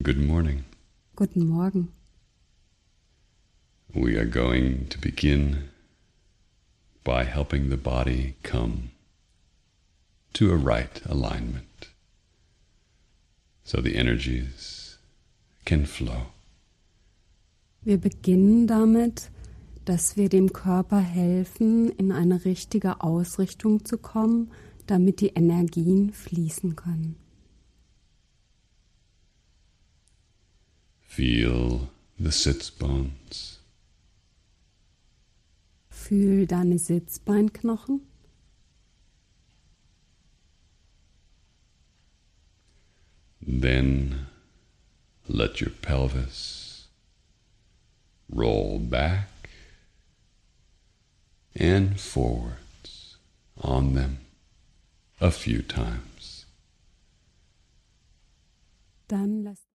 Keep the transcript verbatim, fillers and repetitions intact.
Good morning. Guten Morgen. We are going to begin by helping the body come to a right alignment so the energies can flow. Wir beginnen damit, dass wir dem Körper helfen, in eine richtige Ausrichtung zu kommen, damit die Energien fließen können. Feel the sits bones. Fühl deine Sitzbeinknochen. Then let your pelvis roll back and forwards on them a few times. Dann lass